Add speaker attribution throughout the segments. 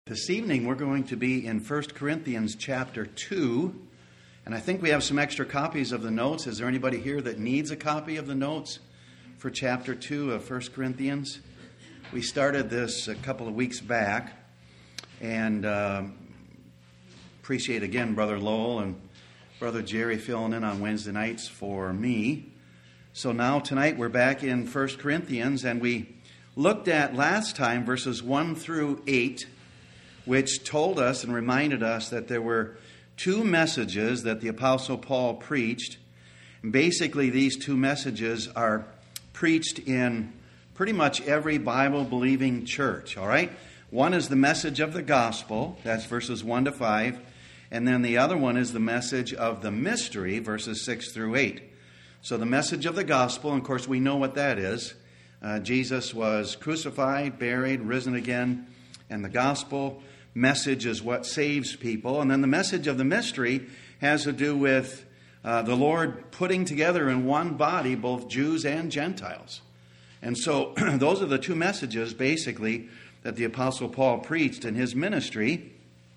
Speaker 1: This evening we're going to be in 1 Corinthians chapter 2, and I think we have some extra copies of the notes. Is there anybody here that needs a copy of the notes for chapter 2 of 1 Corinthians? We started this a couple of weeks back, and appreciate again Brother Lowell and Brother Jerry filling in on Wednesday nights for me. So now tonight we're back in 1 Corinthians, and we looked at last time verses 1 through 8, which told us and reminded us that there were two messages that the Apostle Paul preached. And basically, these two messages are preached in pretty much every Bible-believing church, all right? One is the message of the gospel, that's verses 1 to 5, and then the other one is the message of the mystery, verses 6 through 8. So the message of the gospel, and of course we know what that is. Jesus was crucified, buried, risen again, and the gospel message is what saves people. And then the message of the mystery has to do with the Lord putting together in one body both Jews and Gentiles. And so those are the two messages basically that the Apostle Paul preached in his ministry.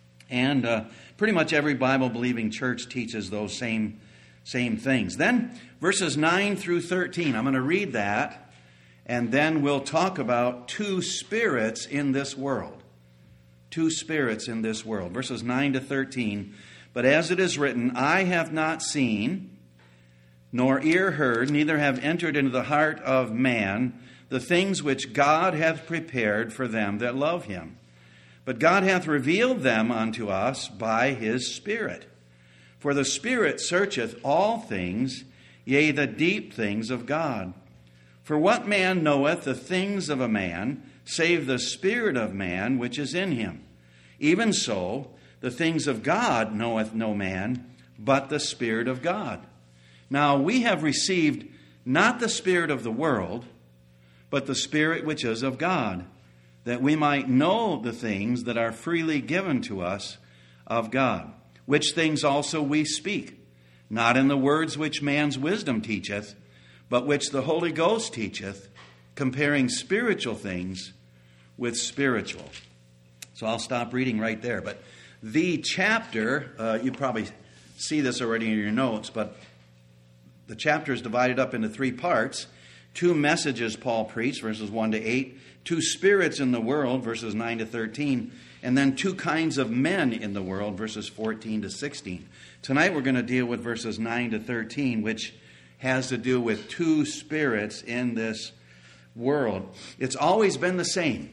Speaker 1: And pretty much every Bible-believing church teaches those same things. Then verses 9 through 13, I'm going to read that, and then we'll talk about two spirits in this world. Two spirits in this world. Verses 9 to 13. But as it is written, I have not seen, nor ear heard, neither have entered into the heart of man the things which God hath prepared for them that love him. But God hath revealed them unto us by his Spirit. For the Spirit searcheth all things, yea, the deep things of God. For what man knoweth the things of a man, save the spirit of man which is in him? Even so, the things of God knoweth no man, but the Spirit of God. Now we have received not the spirit of the world, but the Spirit which is of God, that we might know the things that are freely given to us of God, which things also we speak, not in the words which man's wisdom teacheth, but which the Holy Ghost teacheth, comparing spiritual things with spiritual. So I'll stop reading right there. But the chapter, you probably see this already in your notes, but the chapter is divided up into three parts. Two messages Paul preached, verses 1 to 8. Two spirits in the world, verses 9 to 13. And then two kinds of men in the world, verses 14 to 16. Tonight we're going to deal with verses 9 to 13, which has to do with two spirits in this world. It's always been the same.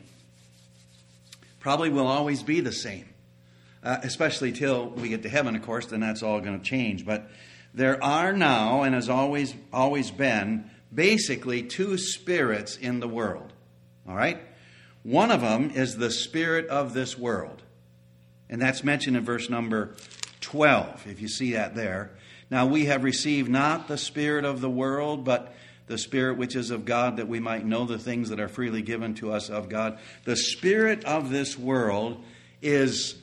Speaker 1: Probably will always be the same. Especially till we get to heaven, of course, then that's all going to change. But there are now, and has always been, basically two spirits in the world. All right? One of them is the spirit of this world. And that's mentioned in verse number 12, if you see that there. Now we have received not the spirit of the world, but the Spirit which is of God, that we might know the things that are freely given to us of God. The spirit of this world is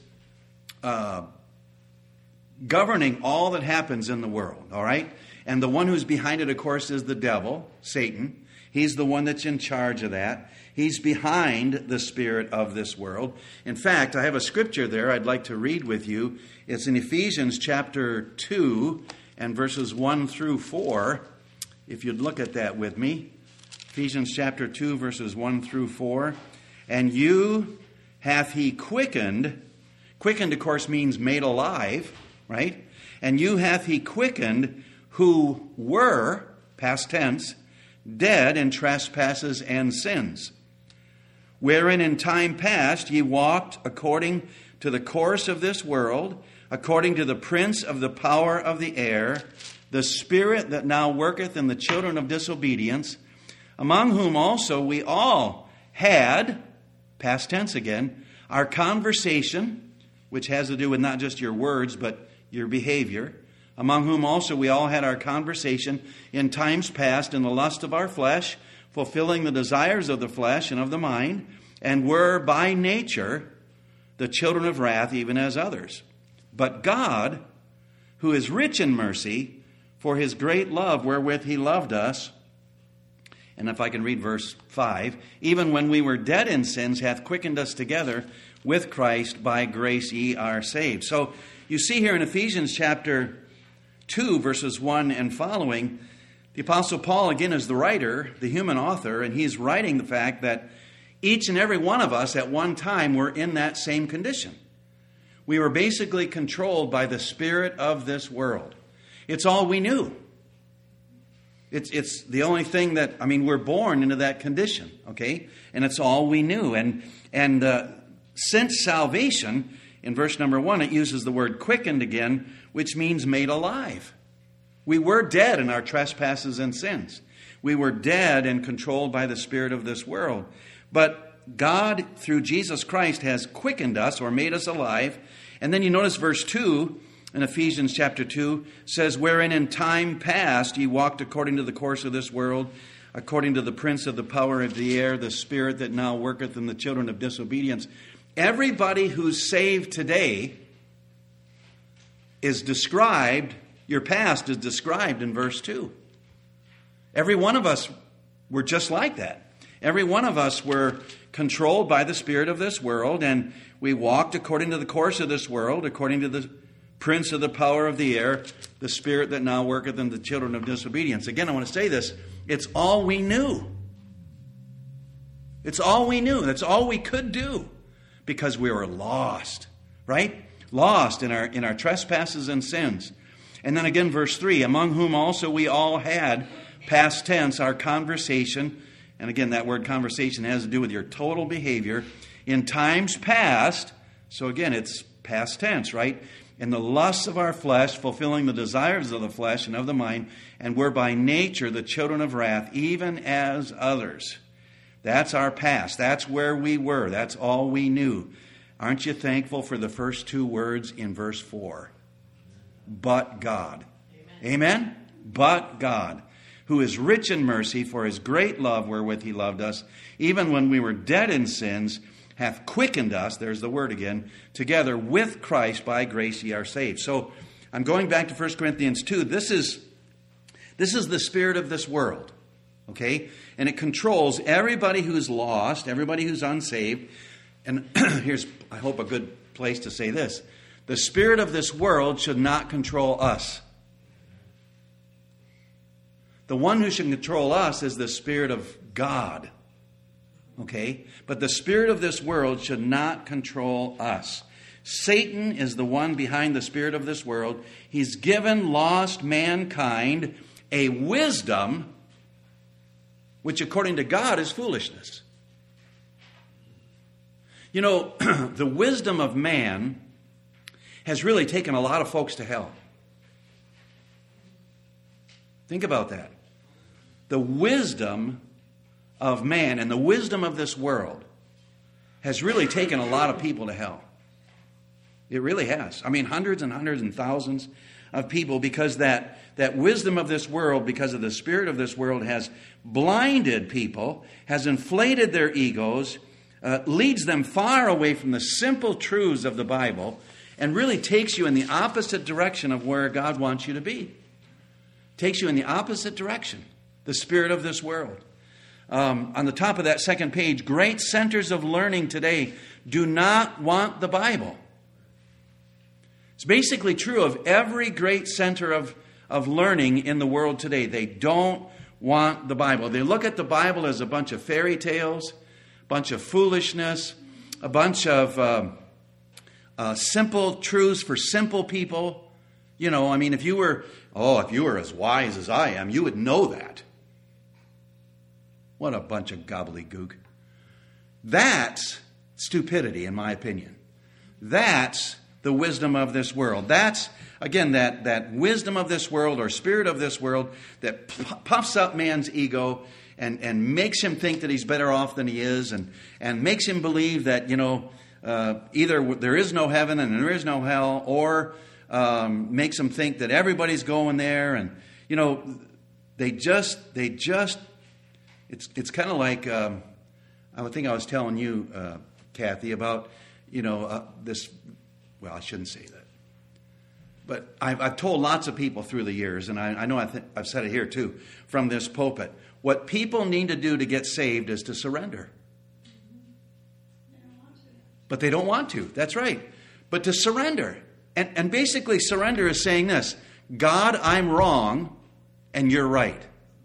Speaker 1: governing all that happens in the world, all right? And the one who's behind it, of course, is the devil, Satan. He's the one that's in charge of that. He's behind the spirit of this world. In fact, I have a scripture there I'd like to read with you. It's in Ephesians chapter 2 and verses 1 through 4. If you'd look at that with me. Ephesians chapter 2, verses 1 through 4. And you hath he quickened. Quickened, of course, means made alive, right? And you hath he quickened who were, past tense, dead in trespasses and sins, wherein in time past ye walked according to the course of this world, according to the prince of the power of the air, the spirit that now worketh in the children of disobedience, among whom also we all had, past tense again, our conversation, which has to do with not just your words, but your behavior, among whom also we all had our conversation in times past in the lust of our flesh, fulfilling the desires of the flesh and of the mind, and were by nature the children of wrath, even as others. But God, who is rich in mercy, for his great love wherewith he loved us, and if I can read verse 5, even when we were dead in sins, hath quickened us together with Christ, by grace ye are saved. So you see here in Ephesians chapter 2, verses 1 and following, the Apostle Paul, again, is the writer, the human author, and he's writing the fact that each and every one of us at one time were in that same condition. We were basically controlled by the spirit of this world. It's all we knew. It's the only thing that, we're born into that condition, okay? And it's all we knew. And since salvation, in verse number 1, it uses the word quickened again, which means made alive. We were dead in our trespasses and sins. We were dead and controlled by the spirit of this world. But God, through Jesus Christ, has quickened us or made us alive. And then you notice verse 2 in Ephesians chapter 2 says, wherein in time past ye walked according to the course of this world, according to the prince of the power of the air, the spirit that now worketh in the children of disobedience. Everybody who's saved today is described, your past is described in verse 2. Every one of us were just like that. Every one of us were controlled by the spirit of this world, and we walked according to the course of this world, according to the prince of the power of the air, the spirit that now worketh in the children of disobedience. Again, I want to say this. It's all we knew. It's all we knew. That's all we could do because we were lost, right? Lost in our trespasses and sins. And then again, verse 3, among whom also we all had, past tense, our conversation. And again, that word conversation has to do with your total behavior in times past. So again, it's past tense, right? In the lusts of our flesh, fulfilling the desires of the flesh and of the mind, and we're by nature the children of wrath, even as others. That's our past. That's where we were. That's all we knew. Aren't you thankful for the first two words in verse 4? But God. Amen? But God, who is rich in mercy, for his great love wherewith he loved us, even when we were dead in sins, hath quickened us, there's the word again, together with Christ, by grace ye are saved. So I'm going back to 1 Corinthians 2. This is the spirit of this world, okay? And it controls everybody who's lost, everybody who's unsaved. And here's, I hope, a good place to say this. The spirit of this world should not control us. The one who should control us is the Spirit of God. Okay? But the spirit of this world should not control us. Satan is the one behind the spirit of this world. He's given lost mankind a wisdom which according to God is foolishness. You know, the wisdom of man has really taken a lot of folks to hell. Think about that. The wisdom of man and the wisdom of this world has really taken a lot of people to hell. It really has. I mean, hundreds and hundreds and thousands of people, because that wisdom of this world, because of the spirit of this world, has blinded people, has inflated their egos, leads them far away from the simple truths of the Bible, and really takes you in the opposite direction of where God wants you to be. Takes you in the opposite direction, the spirit of this world. On the top of that second page, great centers of learning today do not want the Bible. It's basically true of every great center of learning in the world today. They don't want the Bible. They look at the Bible as a bunch of fairy tales, a bunch of foolishness, a bunch of simple truths for simple people. You know, I mean, if you were as wise as I am, you would know that. What a bunch of gobbledygook. That's stupidity, in my opinion. That's the wisdom of this world. That's, again, that wisdom of this world or spirit of this world that puffs up man's ego and makes him think that he's better off than he is and makes him believe that, either there is no heaven and there is no hell, or makes him think that everybody's going there. And, they just it's kind of like, I think I was telling you, Kathy, about, this. Well, I shouldn't say that. But I've told lots of people through the years, and I know I've said it here too, from this pulpit, what people need to do to get saved is to surrender. But they don't want to. That's right. But to surrender. And basically surrender is saying this: God, I'm wrong, and you're right.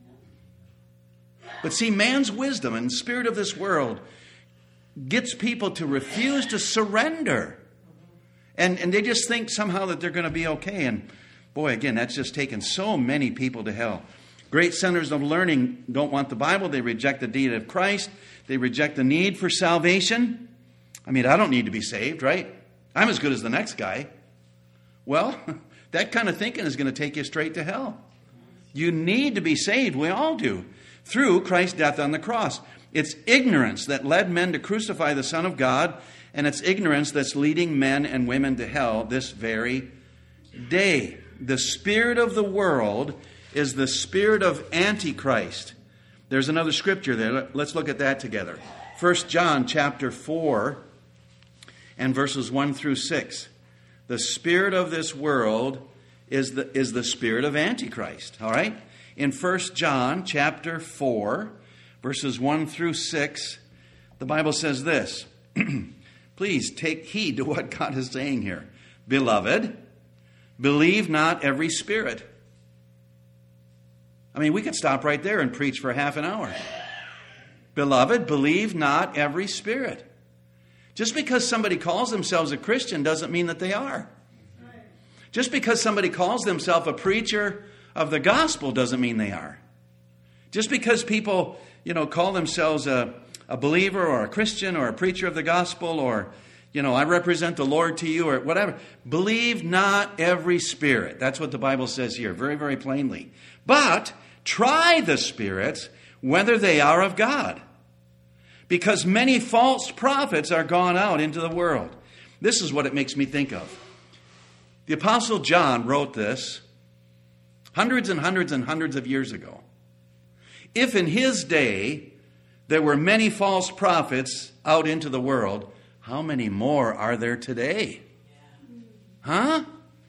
Speaker 1: But see, man's wisdom and the spirit of this world gets people to refuse to surrender. And they just think somehow that they're going to be okay. And boy, again, that's just taken so many people to hell. Great centers of learning don't want the Bible. They reject the deity of Christ. They reject the need for salvation. I mean, I don't need to be saved, right? I'm as good as the next guy. Well, that kind of thinking is going to take you straight to hell. You need to be saved. We all do. Through Christ's death on the cross. It's ignorance that led men to crucify the Son of God, and it's ignorance that's leading men and women to hell this very day. The spirit of the world is the spirit of Antichrist. There's another scripture there. Let's look at that together. 1 John chapter 4 and verses 1 through 6. The spirit of this world is the spirit of Antichrist. All right? In 1 John chapter 4, verses 1 through 6, the Bible says this. Please take heed to what God is saying here. Beloved, believe not every spirit. I mean, we could stop right there and preach for half an hour. Beloved, believe not every spirit. Just because somebody calls themselves a Christian doesn't mean that they are. Just because somebody calls themselves a preacher of the gospel doesn't mean they are. Just because people, call themselves a believer or a Christian or a preacher of the gospel or, I represent the Lord to you or whatever. Believe not every spirit. That's what the Bible says here, very, very plainly. But try the spirits, whether they are of God. Because many false prophets are gone out into the world. This is what it makes me think of. The Apostle John wrote this hundreds and hundreds and hundreds of years ago. If in his day there were many false prophets out into the world, how many more are there today? Huh?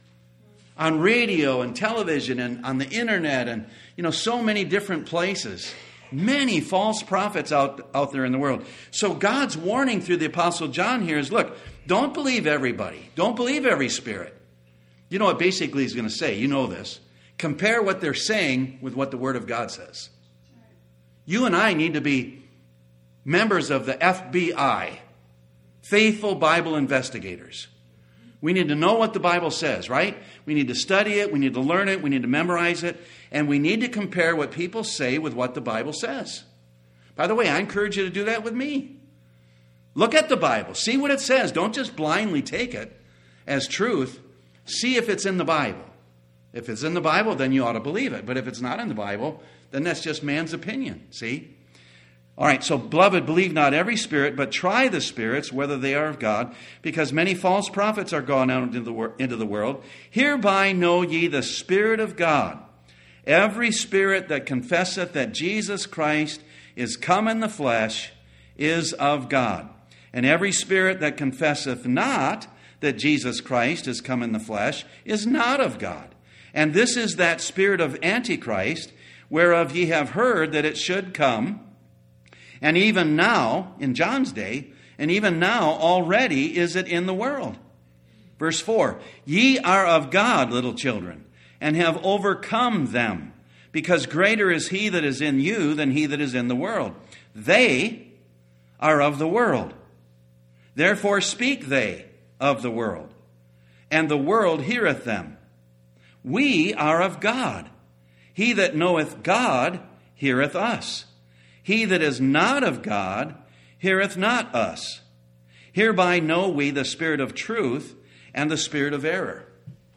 Speaker 1: On radio and television and on the internet and, so many different places. Many false prophets out there in the world. So God's warning through the Apostle John here is, look, don't believe everybody. Don't believe every spirit. You know what basically he's going to say? You know this. Compare what they're saying with what the Word of God says. You and I need to be members of the FBI, faithful Bible investigators. We need to know what the Bible says, right? We need to study it. We need to learn it. We need to memorize it. And we need to compare what people say with what the Bible says. By the way, I encourage you to do that with me. Look at the Bible. See what it says. Don't just blindly take it as truth. See if it's in the Bible. If it's in the Bible, then you ought to believe it. But if it's not in the Bible, then that's just man's opinion. See? All right, so beloved, believe not every spirit, but try the spirits, whether they are of God, because many false prophets are gone out into the world. Hereby know ye the Spirit of God. Every spirit that confesseth that Jesus Christ is come in the flesh is of God. And every spirit that confesseth not that Jesus Christ is come in the flesh is not of God. And this is that spirit of Antichrist, whereof ye have heard that it should come. And even now, in John's day, and even now already is it in the world. Verse 4, ye are of God, little children, and have overcome them, because greater is he that is in you than he that is in the world. They are of the world. Therefore speak they of the world, and the world heareth them. We are of God. He that knoweth God heareth us. He that is not of God heareth not us. Hereby know we the spirit of truth and the spirit of error.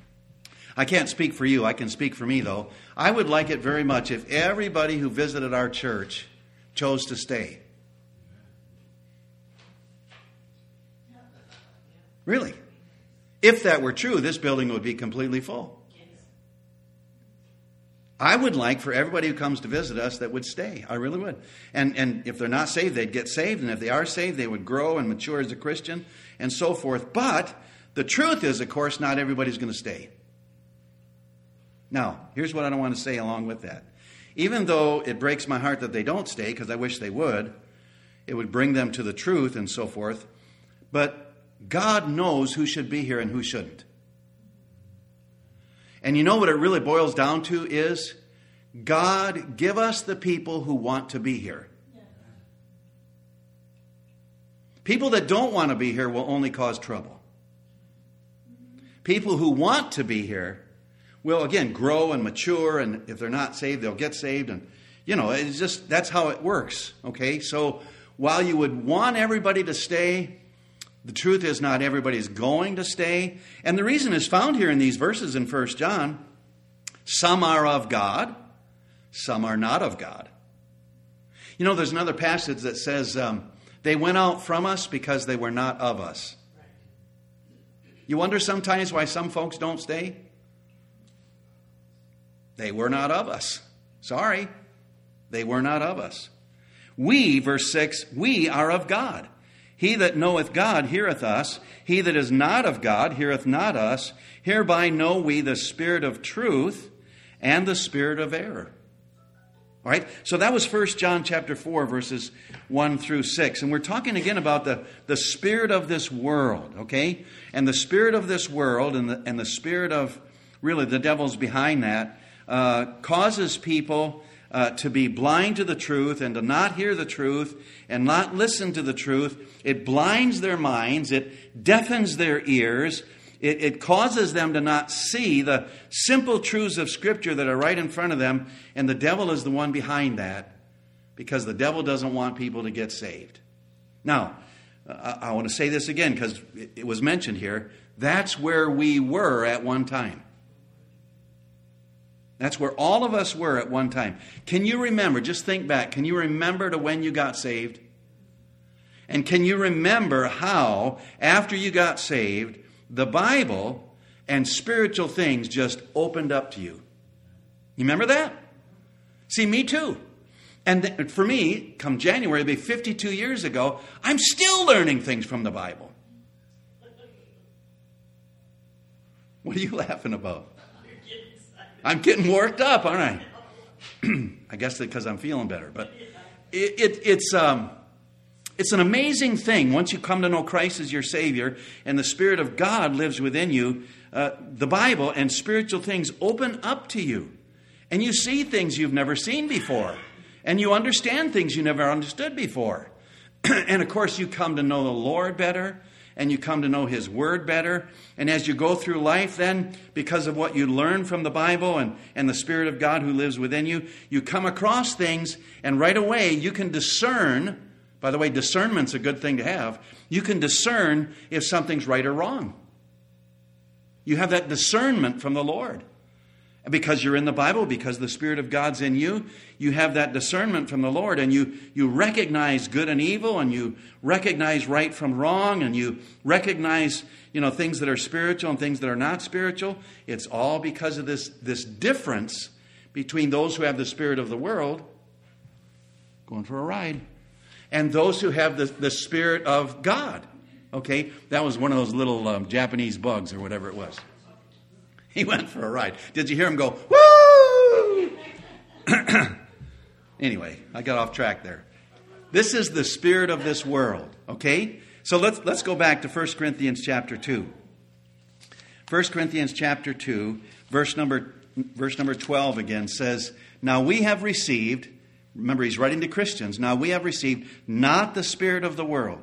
Speaker 1: I can't speak for you. I can speak for me, though. I would like it very much if everybody who visited our church chose to stay. Really. If that were true, this building would be completely full. I would like for everybody who comes to visit us that would stay. I really would. And if they're not saved, they'd get saved. And if they are saved, they would grow and mature as a Christian and so forth. But the truth is, of course, not everybody's going to stay. Now, here's what I want to say along with that. Even though it breaks my heart that they don't stay, because I wish they would, it would bring them to the truth and so forth. But God knows who should be here and who shouldn't. And you know what it really boils down to is, God, give us the people who want to be here. People that don't want to be here will only cause trouble. People who want to be here will, again, grow and mature, and if they're not saved, they'll get saved. And, it's just, that's how it works, okay? So while you would want everybody to stay, the truth is not everybody's going to stay. And the reason is found here in these verses in 1 John. Some are of God, some are not of God. There's another passage that says, they went out from us because they were not of us. You wonder sometimes why some folks don't stay? They were not of us. Sorry, they were not of us. We, verse 6, we are of God. He that knoweth God heareth us. He that is not of God heareth not us. Hereby know we the spirit of truth and the spirit of error. All right, so that was 1 John chapter 4, verses 1 through 6. And we're talking again about the spirit of this world, okay? And the spirit of this world and the spirit of, really, the devil's behind that, causes people to be blind to the truth and to not hear the truth and not listen to the truth. It blinds their minds. It deafens their ears. It causes them to not see the simple truths of Scripture that are right in front of them. And the devil is the one behind that, because the devil doesn't want people to get saved. Now, I want to say this again because it was mentioned here. That's where we were at one time. That's where all of us were at one time. Can you remember, just think back, can you remember to when you got saved? And can you remember how, after you got saved, the Bible and spiritual things just opened up to you? You remember that? See, me too. And for me, come January, it'll be 52 years ago, I'm still learning things from the Bible. What are you laughing about? I'm getting worked up, aren't I? I guess because I'm feeling better. But it's an amazing thing. Once you come to know Christ as your Savior and the Spirit of God lives within you, the Bible and spiritual things open up to you. And you see things you've never seen before. And you understand things you never understood before. And of course, you come to know the Lord better. And you come to know His Word better. And as you go through life then, because of what you learn from the Bible and the Spirit of God who lives within you, you come across things, and right away you can discern. By the way, discernment's a good thing to have. You can discern if something's right or wrong. You have that discernment from the Lord. Because you're in the Bible, because the Spirit of God's in you, you have that discernment from the Lord, and you recognize good and evil, and you recognize right from wrong, and you recognize, things that are spiritual and things that are not spiritual. It's all because of this difference between those who have the spirit of the world, going for a ride, and those who have the Spirit of God. Okay? That was one of those little Japanese bugs or whatever it was. He went for a ride. Did you hear him go, woo? Anyway, I got off track there. This is the spirit of this world, okay? So let's go back to 1 Corinthians chapter 2. 1 Corinthians chapter 2, verse number 12 again says, now we have received, remember he's writing to Christians, now we have received not the spirit of the world,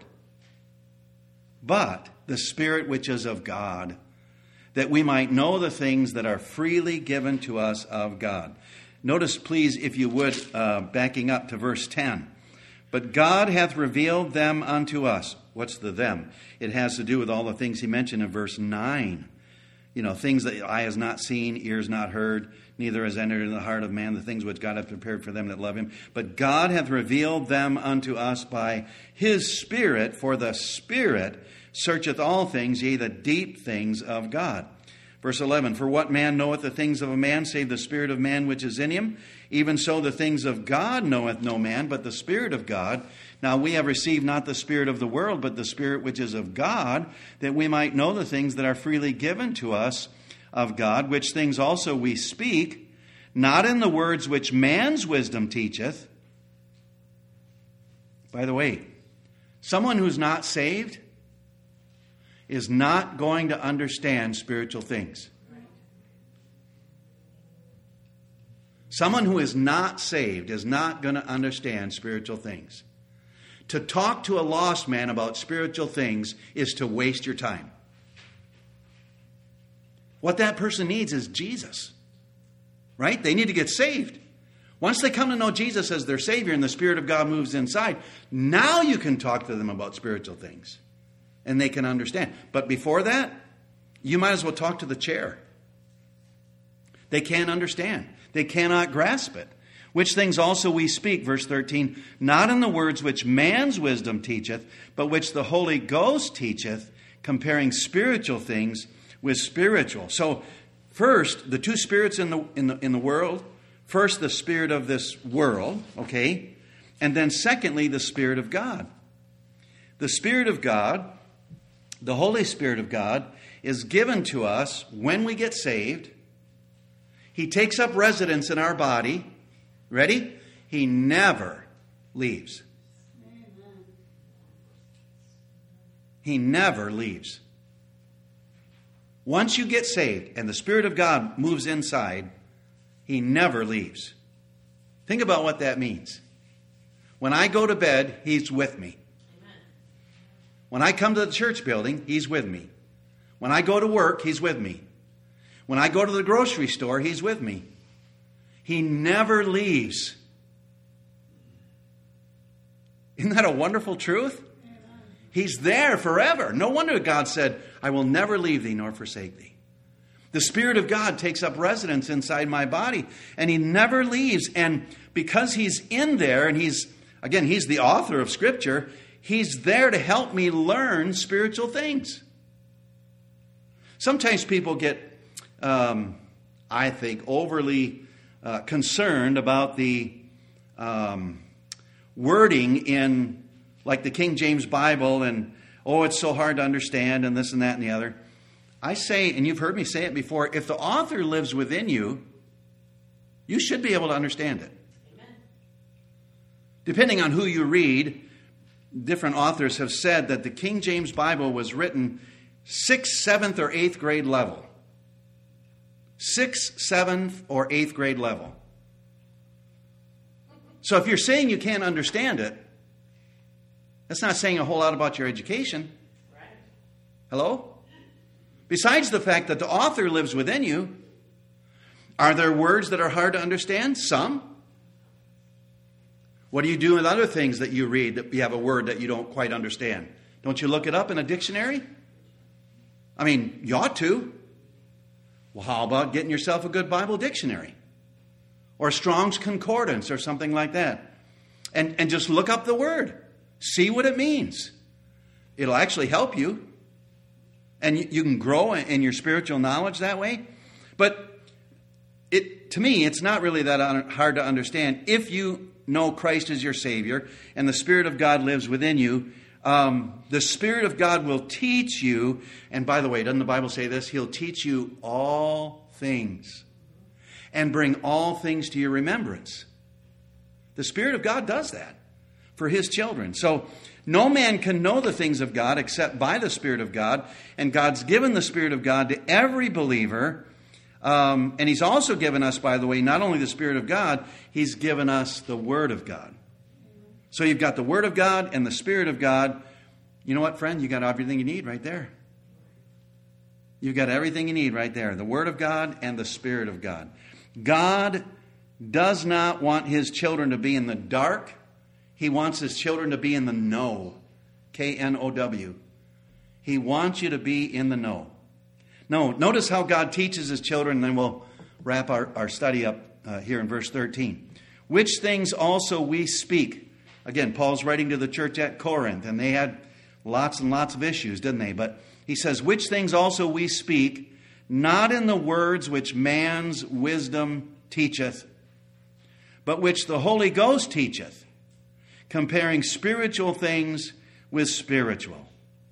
Speaker 1: but the Spirit which is of God, that we might know the things that are freely given to us of God. Notice, please, if you would, backing up to verse 10. But God hath revealed them unto us. What's the them? It has to do with all the things he mentioned in verse 9. Things that eye has not seen, ears not heard, neither has entered into the heart of man, the things which God hath prepared for them that love him. But God hath revealed them unto us by his Spirit, for the Spirit searcheth all things, yea, the deep things of God. Verse 11, for what man knoweth the things of a man, save the spirit of man which is in him? Even so the things of God knoweth no man, but the Spirit of God. Now we have received not the spirit of the world, but the Spirit which is of God, that we might know the things that are freely given to us of God, which things also we speak, not in the words which man's wisdom teacheth. By the way, someone who's not saved, is not going to understand spiritual things. Someone who is not saved is not going to understand spiritual things. To talk to a lost man about spiritual things is to waste your time. What that person needs is Jesus. Right? They need to get saved. Once they come to know Jesus as their Savior and the Spirit of God moves inside, now you can talk to them about spiritual things. And they can understand. But before that, you might as well talk to the chair. They can't understand. They cannot grasp it. Which things also we speak, verse 13, not in the words which man's wisdom teacheth, but which the Holy Ghost teacheth, comparing spiritual things with spiritual. So, first, the two spirits in the world. First, the spirit of this world, okay? And then secondly, the Spirit of God. The Spirit of God, the Holy Spirit of God, is given to us when we get saved. He takes up residence in our body. Ready? He never leaves. He never leaves. Once you get saved and the Spirit of God moves inside, He never leaves. Think about what that means. When I go to bed, He's with me. When I come to the church building, He's with me. When I go to work, He's with me. When I go to the grocery store, He's with me. He never leaves. Isn't that a wonderful truth? He's there forever. No wonder God said, I will never leave thee nor forsake thee. The Spirit of God takes up residence inside my body, and He never leaves. And because He's in there, and He's the author of Scripture, He's there to help me learn spiritual things. Sometimes people get, I think, overly concerned about the wording in, like, the King James Bible, and, it's so hard to understand, and this and that and the other. I say, and you've heard me say it before, if the author lives within you, you should be able to understand it. Amen. Depending on who you read, different authors have said that the King James Bible was written 6th, 7th, or 8th grade level. 6th, 7th, or 8th grade level. So if you're saying you can't understand it, that's not saying a whole lot about your education. Right. Hello? Besides the fact that the author lives within you, are there words that are hard to understand? Some. What do you do with other things that you read that you have a word that you don't quite understand? Don't you look it up in a dictionary? I mean, you ought to. Well, how about getting yourself a good Bible dictionary? Or Strong's Concordance or something like that. And just look up the word. See what it means. It'll actually help you. And you can grow in your spiritual knowledge that way. But to me, it's not really that hard to understand. If you know Christ as your Savior and the Spirit of God lives within you, the Spirit of God will teach you. And by the way, doesn't the Bible say this? He'll teach you all things and bring all things to your remembrance. The Spirit of God does that for His children. So no man can know the things of God except by the Spirit of God. And God's given the Spirit of God to every believer. And He's also given us, by the way, not only the Spirit of God, He's given us the Word of God. So you've got the Word of God and the Spirit of God. You know what, friend? You got everything you need right there. You've got everything you need right there. The Word of God and the Spirit of God. God does not want His children to be in the dark. He wants His children to be in the know. K-N-O-W. He wants you to be in the know. No, notice how God teaches His children, and then we'll wrap our study up here in verse 13. Which things also we speak. Again, Paul's writing to the church at Corinth, and they had lots and lots of issues, didn't they? But he says, which things also we speak, not in the words which man's wisdom teacheth, but which the Holy Ghost teacheth, comparing spiritual things with spiritual.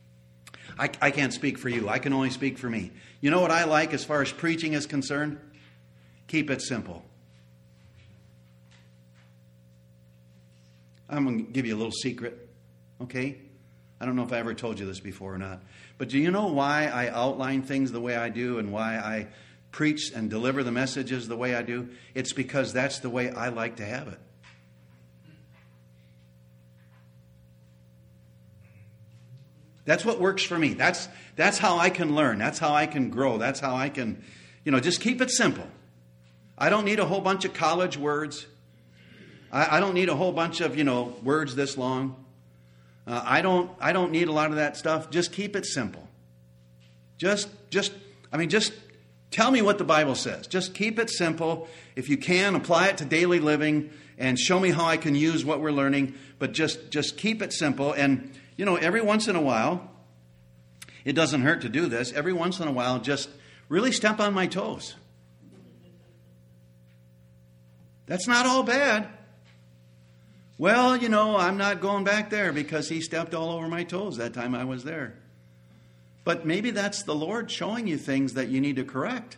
Speaker 1: I can't speak for you. I can only speak for me. You know what I like as far as preaching is concerned? Keep it simple. I'm going to give you a little secret, okay? I don't know if I ever told you this before or not. But do you know why I outline things the way I do and why I preach and deliver the messages the way I do? It's because that's the way I like to have it. That's what works for me. That's how I can learn. That's how I can grow. That's how I can, just keep it simple. I don't need a whole bunch of college words. I don't need a whole bunch of, words this long. I don't need a lot of that stuff. Just keep it simple. Just tell me what the Bible says. Just keep it simple. If you can, apply it to daily living and show me how I can use what we're learning. But just keep it simple. And, every once in a while, it doesn't hurt to do this. Every once in a while, just really step on my toes. That's not all bad. Well, I'm not going back there because he stepped all over my toes that time I was there. But maybe that's the Lord showing you things that you need to correct.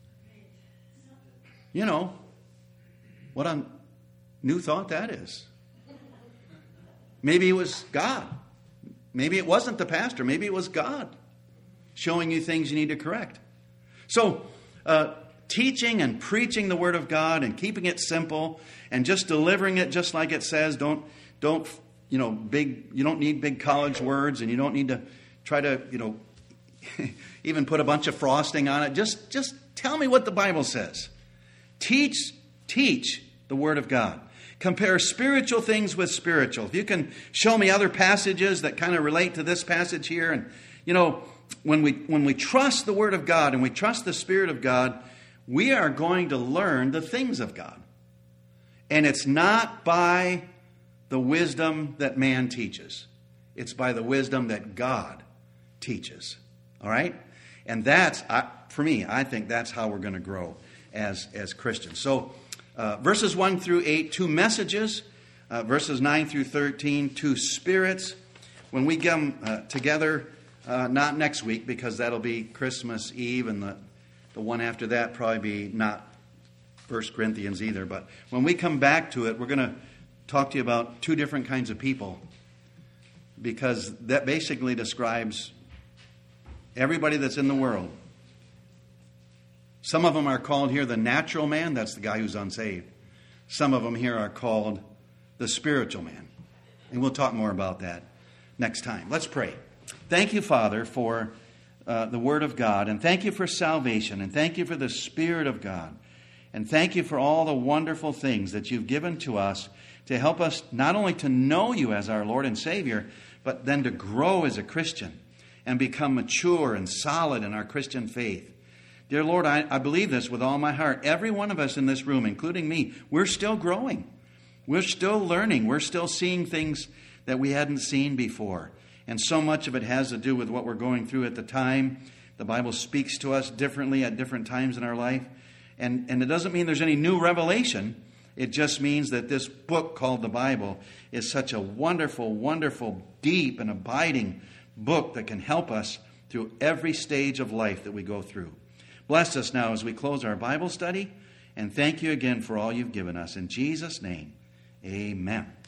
Speaker 1: What a new thought that is. Maybe it was God. Maybe it wasn't the pastor. Maybe it was God showing you things you need to correct. So, teaching and preaching the Word of God and keeping it simple and just delivering it just like it says. You don't need big college words, and you don't need to try to, even put a bunch of frosting on it. Just tell me what the Bible says. Teach the Word of God. Compare spiritual things with spiritual. If you can show me other passages that kind of relate to this passage here, and when we trust the Word of God and we trust the Spirit of God, we are going to learn the things of God. And it's not by the wisdom that man teaches. It's by the wisdom that God teaches. All right? And that's, for me, I think that's how we're going to grow as Christians. So, verses 1 through 8, 2 messages. Verses 9 through 13, 2 spirits. When we come together, not next week, because that'll be Christmas Eve, and the one after that probably be not 1 Corinthians either. But when we come back to it, we're going to talk to you about 2 different kinds of people, because that basically describes everybody that's in the world. Some of them are called here the natural man. That's the guy who's unsaved. Some of them here are called the spiritual man. And we'll talk more about that next time. Let's pray. Thank you, Father, for the Word of God. And thank you for salvation. And thank you for the Spirit of God. And thank you for all the wonderful things that you've given to us to help us not only to know you as our Lord and Savior, but then to grow as a Christian and become mature and solid in our Christian faith. Dear Lord, I believe this with all my heart. Every one of us in this room, including me, we're still growing. We're still learning. We're still seeing things that we hadn't seen before. And so much of it has to do with what we're going through at the time. The Bible speaks to us differently at different times in our life. And it doesn't mean there's any new revelation. It just means that this book called the Bible is such a wonderful, wonderful, deep and abiding book that can help us through every stage of life that we go through. Bless us now as we close our Bible study, and thank you again for all you've given us. In Jesus' name, amen.